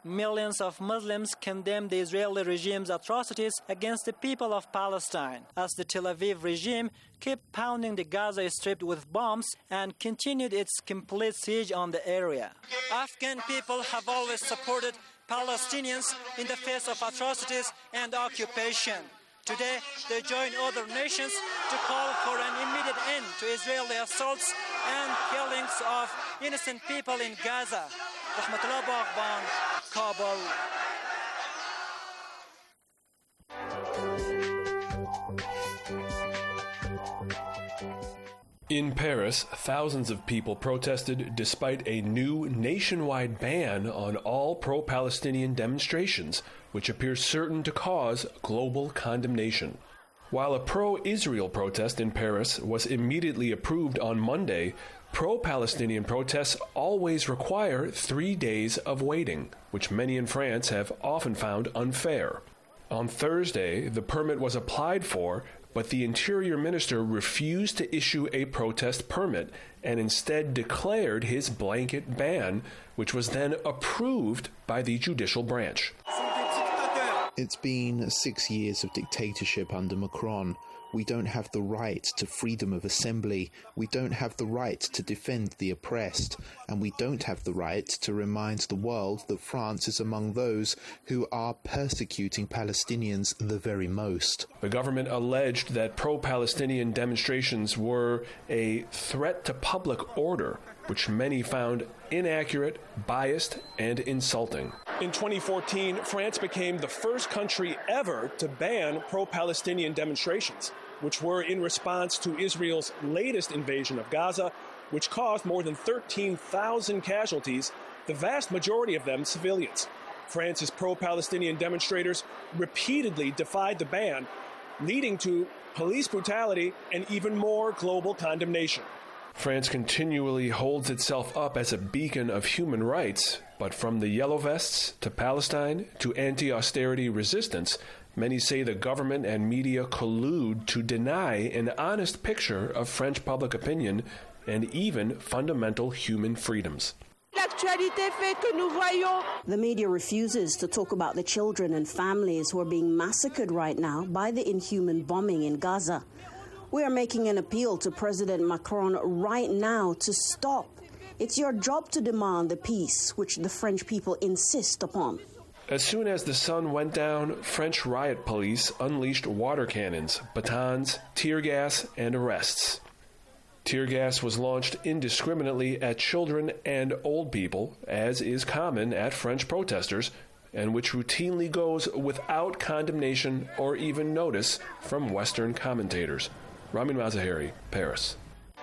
millions of Muslims condemned the Israeli regime's atrocities against the people of Palestine, as the Tel Aviv regime kept pounding the Gaza Strip with bombs and continued its complete siege on the area. Afghan people have always supported Palestinians in the face of atrocities and occupation. Today, they join other nations to call for an immediate end to Israeli assaults and killings of innocent people in Gaza. Rahmatullah Baghban, Kabul. In Paris, thousands of people protested despite a new nationwide ban on all pro-Palestinian demonstrations, which appears certain to cause global condemnation. While a pro-Israel protest in Paris was immediately approved on Monday, pro-Palestinian protests always require three days of waiting, which many in France have often found unfair. On Thursday, the permit was applied for, but the Interior Minister refused to issue a protest permit and instead declared his blanket ban, which was then approved by the judicial branch. It's been six years of dictatorship under Macron. We don't have the right to freedom of assembly. We don't have the right to defend the oppressed. And we don't have the right to remind the world that France is among those who are persecuting Palestinians the very most. The government alleged that pro-Palestinian demonstrations were a threat to public order, which many found inaccurate, biased, and insulting. In twenty fourteen, France became the first country ever to ban pro-Palestinian demonstrations, which were in response to Israel's latest invasion of Gaza, which caused more than thirteen thousand casualties, the vast majority of them civilians. France's pro-Palestinian demonstrators repeatedly defied the ban, leading to police brutality and even more global condemnation. France continually holds itself up as a beacon of human rights, but from the Yellow Vests to Palestine to anti-austerity resistance, many say the government and media collude to deny an honest picture of French public opinion and even fundamental human freedoms. The media refuses to talk about the children and families who are being massacred right now by the inhuman bombing in Gaza. We are making an appeal to President Macron right now to stop. It's your job to demand the peace which the French people insist upon. As soon as the sun went down, French riot police unleashed water cannons, batons, tear gas, and arrests. Tear gas was launched indiscriminately at children and old people, as is common at French protesters, and which routinely goes without condemnation or even notice from Western commentators. Ramin Mazaheri, Paris.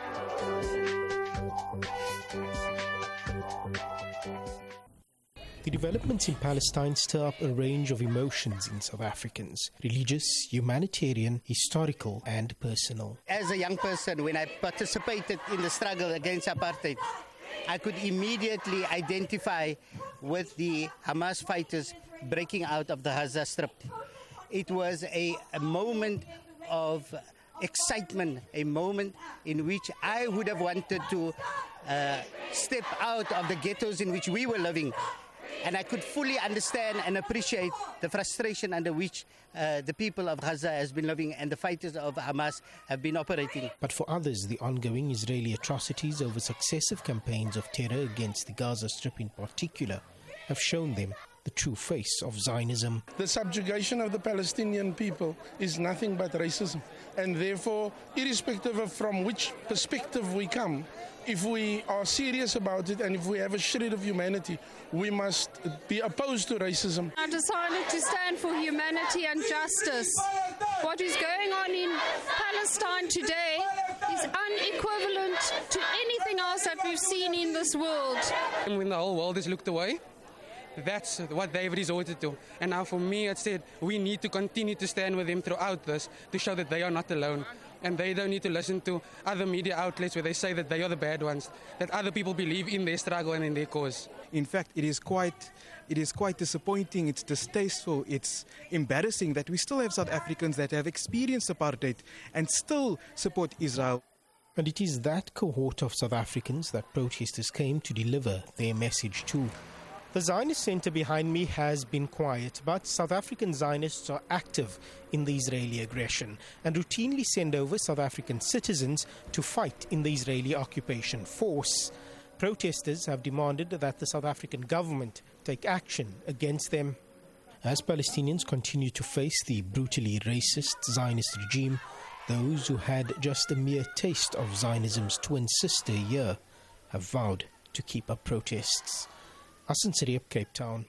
The developments in Palestine stir up a range of emotions in South Africans: religious, humanitarian, historical, and personal. As a young person, when I participated in the struggle against apartheid, I could immediately identify with the Hamas fighters breaking out of the Gaza Strip. It was a, a moment of excitement, a moment in which I would have wanted to uh, step out of the ghettos in which we were living. And I could fully understand and appreciate the frustration under which uh, the people of Gaza has been living and the fighters of Hamas have been operating. But for others, the ongoing Israeli atrocities over successive campaigns of terror against the Gaza Strip in particular have shown them the true face of Zionism. The subjugation of the Palestinian people is nothing but racism. And therefore, irrespective of from which perspective we come, if we are serious about it and if we have a shred of humanity, we must be opposed to racism. I decided to stand for humanity and justice. What is going on in Palestine today is unequivalent to anything else that we've seen in this world. And when the whole world is looked away, that's what they've resorted to. And now for me, it said we need to continue to stand with them throughout this to show that they are not alone. And they don't need to listen to other media outlets where they say that they are the bad ones, that other people believe in their struggle and in their cause. In fact, it is quite, it is quite disappointing, it's distasteful, it's embarrassing that we still have South Africans that have experienced apartheid and still support Israel. And it is that cohort of South Africans that protesters came to deliver their message to. The Zionist centre behind me has been quiet, but South African Zionists are active in the Israeli aggression and routinely send over South African citizens to fight in the Israeli occupation force. Protesters have demanded that the South African government take action against them. As Palestinians continue to face the brutally racist Zionist regime, those who had just a mere taste of Zionism's twin sister year have vowed to keep up protests. Hassan Siriab, Cape Town.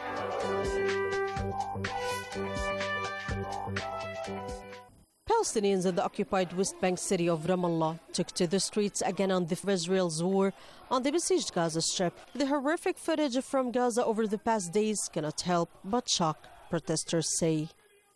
Palestinians in the occupied West Bank city of Ramallah took to the streets again on the Israel's war on the besieged Gaza Strip. The horrific footage from Gaza over the past days cannot help but shock, protesters say.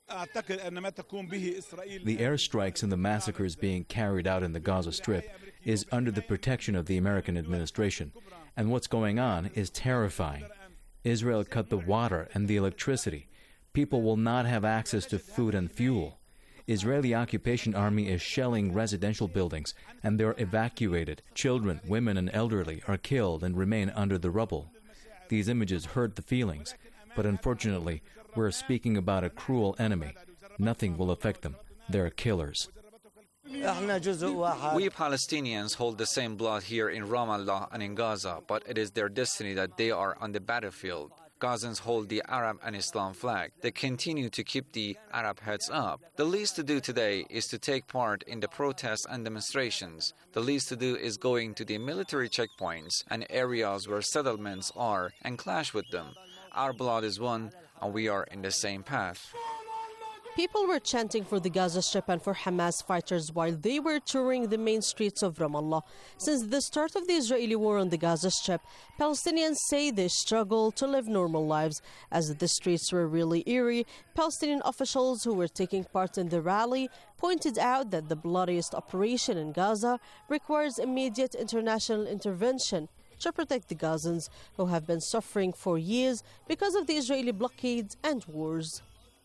The airstrikes and the massacres being carried out in the Gaza Strip is under the protection of the American administration, and what's going on is terrifying. Israel cut the water and the electricity. People will not have access to food and fuel. Israeli occupation army is shelling residential buildings, and they're evacuated. Children, women, and elderly are killed and remain under the rubble. These images hurt the feelings, but unfortunately, we're speaking about a cruel enemy. Nothing will affect them. They're killers. We Palestinians hold the same blood here in Ramallah and in Gaza, but it is their destiny that they are on the battlefield. Gazans hold the Arab and Islam flag. They continue to keep the Arab heads up. The least to do today is to take part in the protests and demonstrations. The least to do is going to the military checkpoints and areas where settlements are and clash with them. Our blood is one, and we are in the same path. People were chanting for the Gaza Strip and for Hamas fighters while they were touring the main streets of Ramallah. Since the start of the Israeli war on the Gaza Strip, Palestinians say they struggle to live normal lives. As the streets were really eerie, Palestinian officials who were taking part in the rally pointed out that the bloodiest operation in Gaza requires immediate international intervention to protect the Gazans who have been suffering for years because of the Israeli blockades and wars.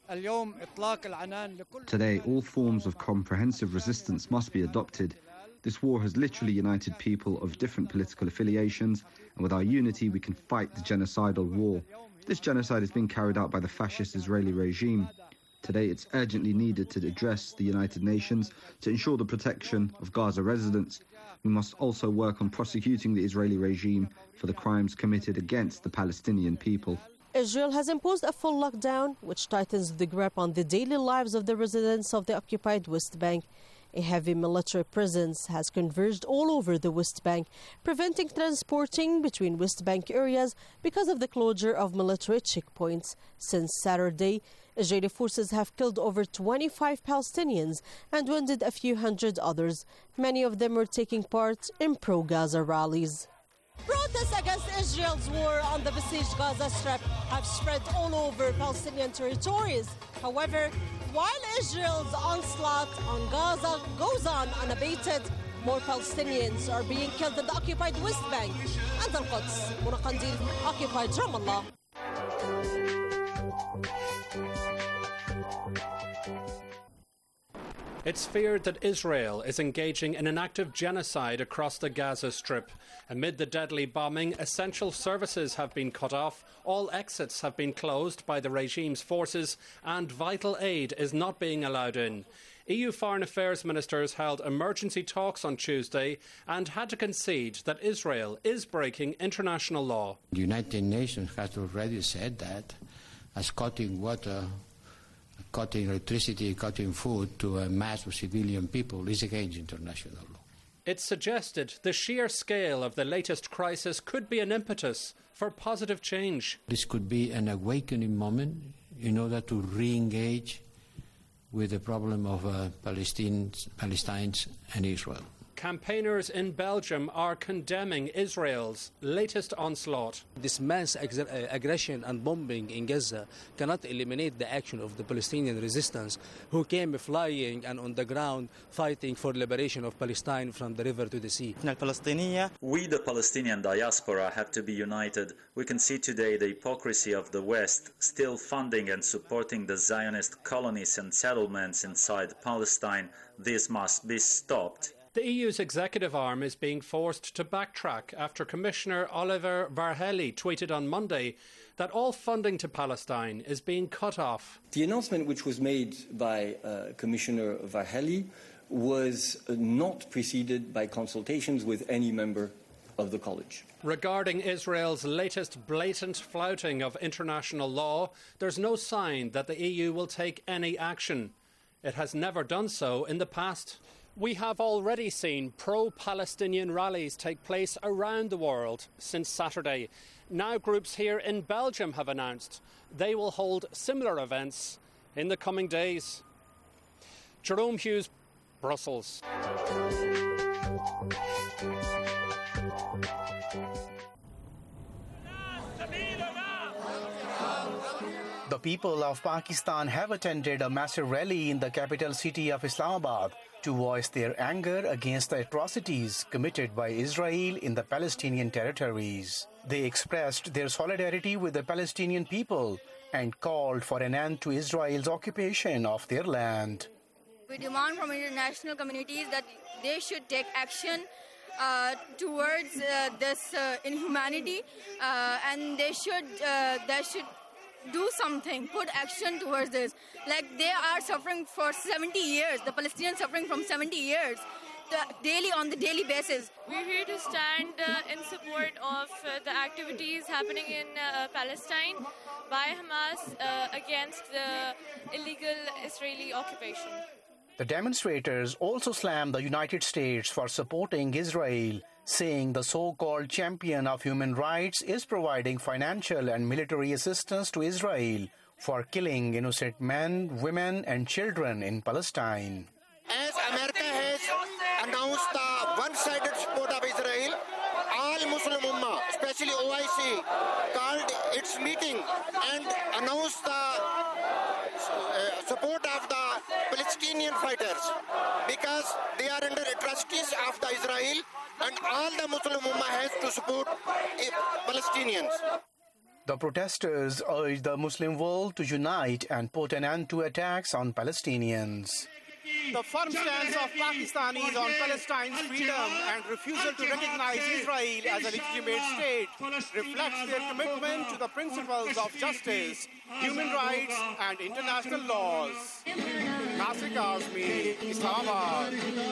Today, all forms of comprehensive resistance must be adopted. This war has literally united people of different political affiliations, and with our unity we can fight the genocidal war. This genocide is being carried out by the fascist Israeli regime. Today, it's urgently needed to address the United Nations to ensure the protection of Gaza residents. We must also work on prosecuting the Israeli regime for the crimes committed against the Palestinian people. Israel has imposed a full lockdown, which tightens the grip on the daily lives of the residents of the occupied West Bank. A heavy military presence has converged all over the West Bank, preventing transporting between West Bank areas because of the closure of military checkpoints. Since Saturday, Israeli forces have killed over twenty-five Palestinians and wounded a few hundred others. Many of them were taking part in pro-Gaza rallies. Protests against Israel's war on the besieged Gaza Strip have spread all over Palestinian territories. However, while Israel's onslaught on Gaza goes on unabated, more Palestinians are being killed in the occupied West Bank and Al-Quds. Muna Qandil, occupied Ramallah. It's feared that Israel is engaging in an active genocide across the Gaza Strip. Amid the deadly bombing, essential services have been cut off, all exits have been closed by the regime's forces, and vital aid is not being allowed in. E U foreign affairs ministers held emergency talks on Tuesday and had to concede that Israel is breaking international law. The United Nations has already said that as cutting water, cutting electricity, cutting food to a mass of civilian people is against international law. It's suggested the sheer scale of the latest crisis could be an impetus for positive change. This could be an awakening moment in order to re-engage with the problem of uh, Palestinians, Palestinians and Israel. Campaigners in Belgium are condemning Israel's latest onslaught. This mass ag- aggression and bombing in Gaza cannot eliminate the action of the Palestinian resistance who came flying and on the ground fighting for liberation of Palestine from the river to the sea. We, the Palestinian diaspora, have to be united. We can see today the hypocrisy of the West still funding and supporting the Zionist colonies and settlements inside Palestine. This must be stopped. The E U's executive arm is being forced to backtrack after Commissioner Oliver Varhelyi tweeted on Monday that all funding to Palestine is being cut off. The announcement which was made by uh, Commissioner Varhelyi was uh, not preceded by consultations with any member of the college. Regarding Israel's latest blatant flouting of international law, there's no sign that the E U will take any action. It has never done so in the past. We have already seen pro-Palestinian rallies take place around the world since Saturday. Now groups here in Belgium have announced they will hold similar events in the coming days. Jerome Hughes, Brussels. The people of Pakistan have attended a massive rally in the capital city of Islamabad to voice their anger against the atrocities committed by Israel in the Palestinian territories. They expressed their solidarity with the Palestinian people and called for an end to Israel's occupation of their land. We demand from international communities that they should take action uh, towards uh, this uh, inhumanity, uh, and they should uh, they should do something, put action towards this. Like, they are suffering for seventy years, the Palestinians suffering from seventy years, the daily on the daily basis. We're here to stand uh, in support of uh, the activities happening in uh, Palestine by Hamas uh, against the illegal Israeli occupation. The demonstrators also slammed the United States for supporting Israel, saying the so-called champion of human rights is providing financial and military assistance to Israel for killing innocent men, women and children in Palestine. As America has announced the one-sided support of Israel, all Muslim Ummah, especially O I C, called its meeting and announced the uh, support of the Palestinian fighters because they are under atrocities of the Israel, and all the Muslim Ummah has to support Palestinians. The protesters urged the Muslim world to unite and put an end to attacks on Palestinians. The firm stance of Pakistanis on Palestine's freedom and refusal to recognize Israel as a legitimate state reflects their commitment to the principles of justice, human rights and international laws. Nasir Kazmi, Islamabad.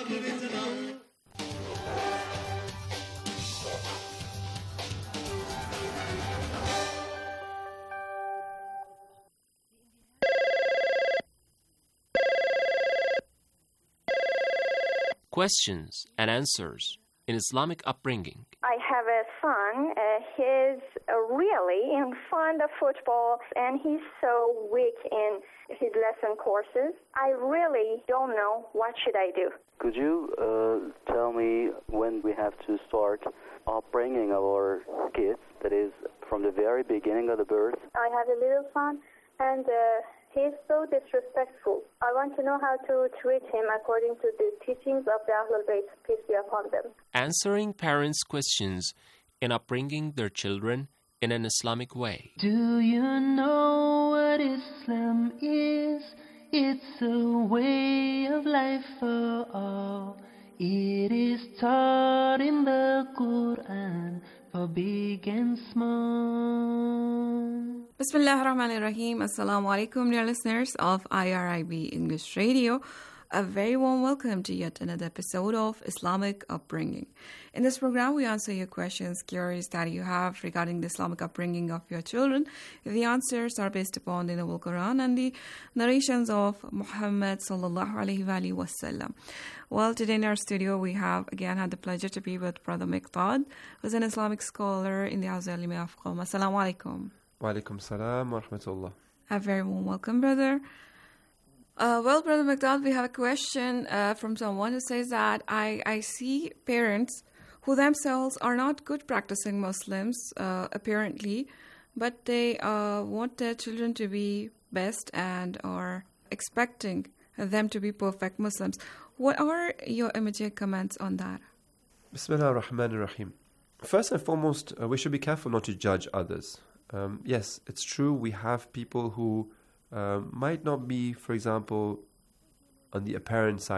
Questions and answers in Islamic upbringing. I have a son. Uh, he's uh, really in fond of football, and he's so weak in his lesson courses. I really don't know what should I do. Could you uh, tell me when we have to start upbringing our kids, that is, from the very beginning of the birth? I have a little son, and uh, he's so disrespectful. I want to know how to treat him according to the teachings of the Ahlul Bayt, peace be upon them. Answering parents' questions in upbringing their children in an Islamic way. Do you know what Islam is? It's a way of life for all. It is taught in the Quran for big and small. Bismillah ar-Rahman ar-Rahim. Assalamu alaikum, dear listeners of I R I B English Radio. A very warm welcome to yet another episode of Islamic Upbringing. In this program, we answer your questions, queries that you have regarding the Islamic upbringing of your children. The answers are based upon the Noble Quran and the narrations of Muhammad sallallahu alaihi wasallam. Well, today in our studio, we have again had the pleasure to be with Brother Miqdad, who's an Islamic scholar in the House of Ilmi of Qom. Assalamu alaikum. Wa alaikum salam wa rahmatullah. A very warm welcome, brother. Uh, well, Brother Miqdad, we have a question uh, from someone who says that I, I see parents who themselves are not good practicing Muslims, uh, apparently, but they uh, want their children to be best and are expecting them to be perfect Muslims. What are your immediate comments on that? Bismillah ar-Rahman ar-Rahim. First and foremost, uh, we should be careful not to judge others. Um, yes, it's true, we have people who Uh, might not be, for example, on the apparent side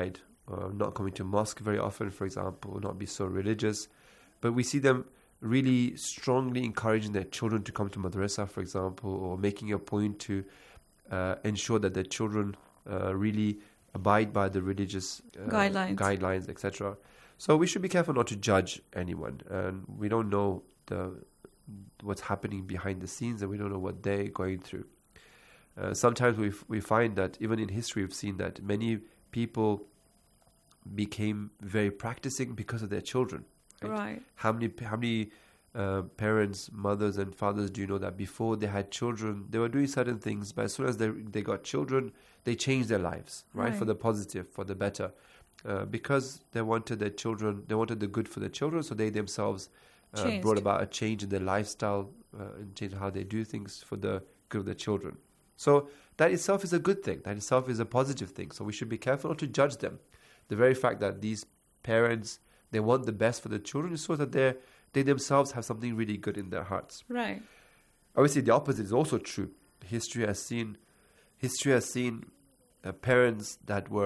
uh, not coming to mosque very often, for example, not be so religious. But we see them really strongly encouraging their children to come to madrasa, for example, or making a point to uh, ensure that their children uh, really abide by the religious uh, guidelines, guidelines, et cetera. So we should be careful not to judge anyone, and we don't know the what's happening behind the scenes, and we don't know what they're going through. Uh, sometimes we we find that even in history we've seen that many people became very practicing because of their children. Right? Right. How many how many uh, parents, mothers, and fathers do you know that before they had children, they were doing certain things, but as soon as they they got children, they changed their lives, right, Right. for the positive, for the better, uh, because they wanted their children, they wanted the good for their children, so they themselves uh, Changed. brought about a change in their lifestyle uh, and change how they do things for the good of their children. So that itself is a good thing. That itself is a positive thing. So we should be careful not to judge them. The very fact that these parents, they want the best for their children is so that they they themselves have something really good in their hearts. Right. Obviously, the opposite is also true. History has seen, history has seen uh, parents that were